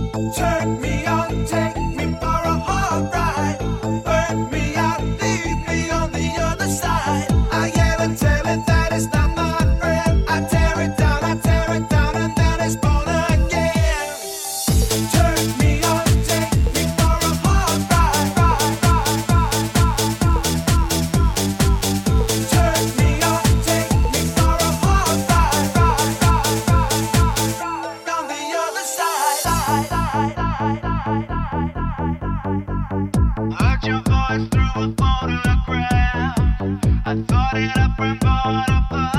Turn me on, take me for a hard ride. Burn me out, leave me on the other side. I yell and tell it that it's not my friend. I tear it down, and then it's born again. Turn me on, take me for a hard ride. Turn me on, take me for a hard ride. On the other side. Heard your voice through a photograph. I thought it up and bought a